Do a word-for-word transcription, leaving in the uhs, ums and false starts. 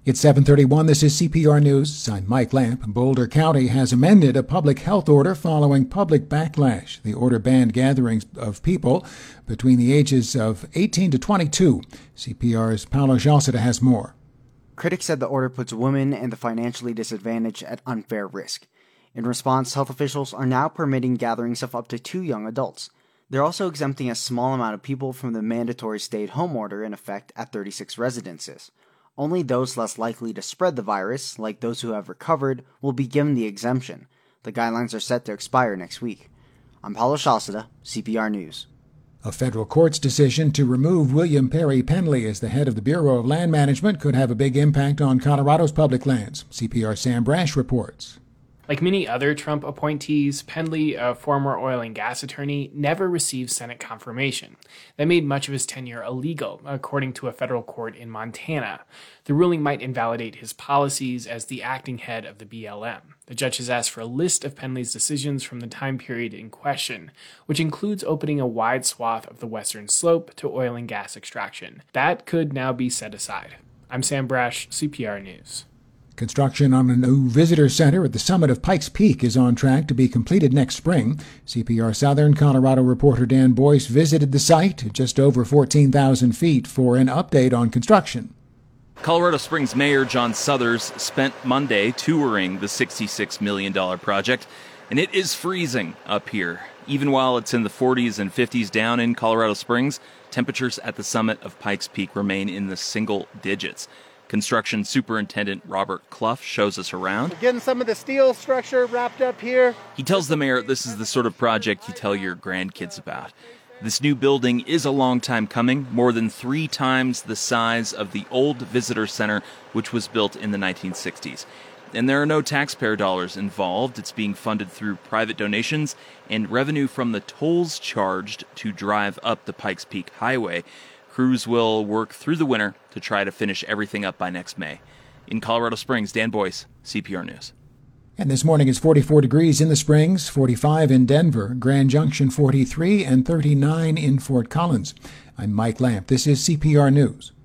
It's seven thirty-one. This is C P R News. I'm Mike Lamp. Boulder County has amended a public health order following public backlash. The order banned gatherings of people between the ages of eighteen to twenty-two. C P R's Paolo Jalcida has more. Critics said the order puts women and the financially disadvantaged at unfair risk. In response, health officials are now permitting gatherings of up to two young adults. They're also exempting a small amount of people from the mandatory stay-at-home order in effect at thirty-six residences. Only those less likely to spread the virus, like those who have recovered, will be given the exemption. The guidelines are set to expire next week. I'm Paolo Jalcida, C P R News. A federal court's decision to remove William Perry Penley as the head of the Bureau of Land Management could have a big impact on Colorado's public lands. C P R's Sam Brash reports. Like many other Trump appointees, Penley, a former oil and gas attorney, never received Senate confirmation. That made much of his tenure illegal, according to a federal court in Montana. The ruling might invalidate his policies as the acting head of the B L M. The judge has asked for a list of Penley's decisions from the time period in question, which includes opening a wide swath of the western slope to oil and gas extraction. That could now be set aside. I'm Sam Brash, C P R News. Construction on a new visitor center at the summit of Pikes Peak is on track to be completed next spring. C P R Southern Colorado reporter Dan Boyce visited the site at just over fourteen thousand feet for an update on construction. Colorado Springs Mayor John Suthers spent Monday touring the sixty-six million dollars project, and it is freezing up here. Even while it's in the forties and fifties down in Colorado Springs, temperatures at the summit of Pikes Peak remain in the single digits. Construction Superintendent Robert Clough shows us around. We're getting some of the steel structure wrapped up here. He tells the mayor this is the sort of project you tell your grandkids about. This new building is a long time coming, more than three times the size of the old visitor center, which was built in the nineteen sixties. And there are no taxpayer dollars involved. It's being funded through private donations and revenue from the tolls charged to drive up the Pikes Peak Highway. Crews will work through the winter to try to finish everything up by next May. In Colorado Springs, Dan Boyce, C P R News. And this morning is forty-four degrees in the Springs, forty-five in Denver, Grand Junction forty-three, and thirty-nine in Fort Collins. I'm Mike Lamp. This is C P R News.